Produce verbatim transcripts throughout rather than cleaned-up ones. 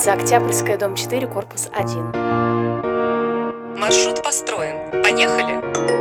улица Октябрьская, дом четыре, корпус один. Маршрут построен. Поехали!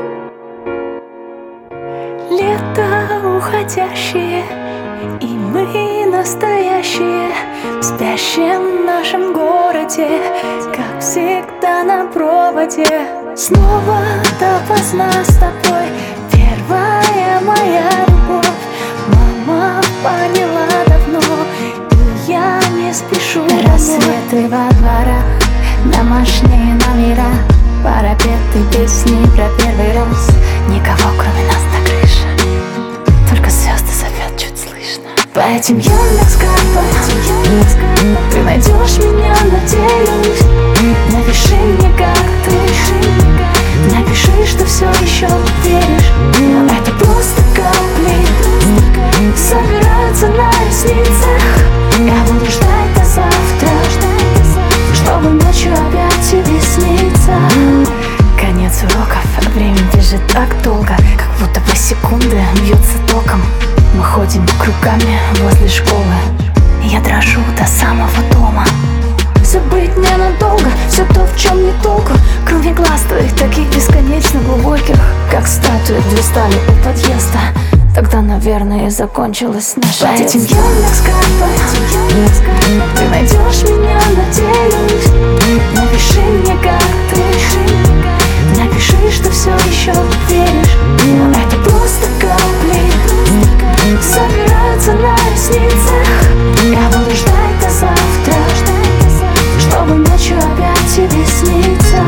Лето уходящее, и мы настоящие в спящем нашем городе, как всегда на проводе. Снова допоздна с тобой, первая моя любовь. Мама поняла давно, и я не спешу. Рассветы во дворах, домашние номера, парапеты, песни про первый раз. Никого кроме нас на крыше, только звезды зовет чуть слышно. По этим Яндекс.Картам ты найдешь меня, надеюсь. Напиши мне, как ты, напиши, что все еще веришь. Но это просто капли собираются на ресницах. Я буду ждать до завтра, чтобы ночью опять тебе снится. Конец уроков, время бежит так долго, как будто по секунды бьется током. Мы ходим кругами возле школы, я дрожу до самого дома. Забыть ненадолго все то, в чем не толку, кроме глаз твоих, таких бесконечно глубоких, как статуи две стали у подъезда. Тогда, наверное, и закончилась наша детство. По этим Яндекс.Картам ты найдешь меня, надеюсь. Напиши мне, как ты, напиши, что все еще веришь. Но это просто капли собираются на ресницах. Я буду ждать до завтра, чтобы ночью опять тебе снится.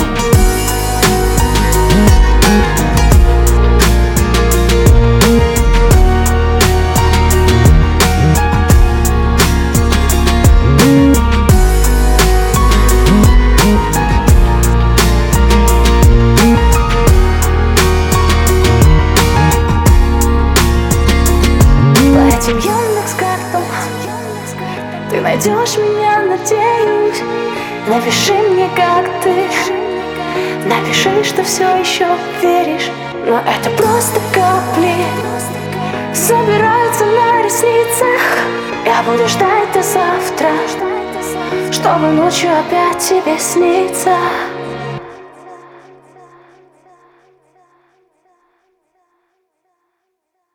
Этим Яндекс.Картам ты найдешь меня, надеюсь. Напиши мне, как ты, напиши, что все еще веришь. Но это просто капли собираются на ресницах. Я буду ждать до завтра, чтобы ночью опять тебе снится.